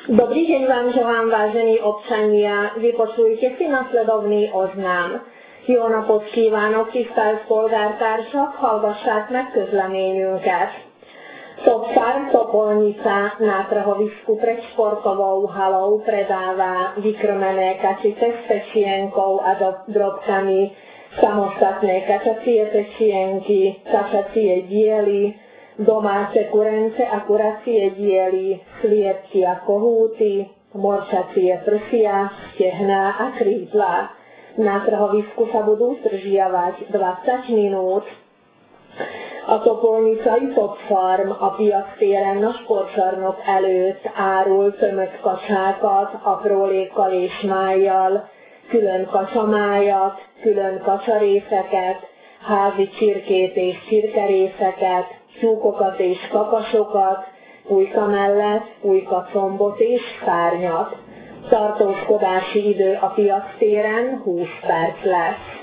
Dobrý deň vám želám, vážení občania. Vypočujte si nasledovný oznám. Jó napot kívánok, tisztelt polgártársak, hallgassák meg közleményünket. Topfarm Topolnica na trhovisku pred športovou halou predáva vykrmené kačice s pečienkou a drobkami, samostatné kačacie pečienky, kačacie diely, domáce kurence a kuracie diely, sliepky a kohúty, morčacie prsia, stehná a krídla. Na trhovisku sa budú zdržiavať 20 minút. A Topolnicai Topfarm a piactéren a sportcsarnok előtt árul tömött kacsákat aprólékkal és májjal, külön kacsamájat, külön kacsarészeket, házi csirkét és csirkerészeket, tyúkokat és kakasokat, pulyka mellett pulykacombot és szárnyat. Tartózkodási idő a piactéren 20 perc lesz.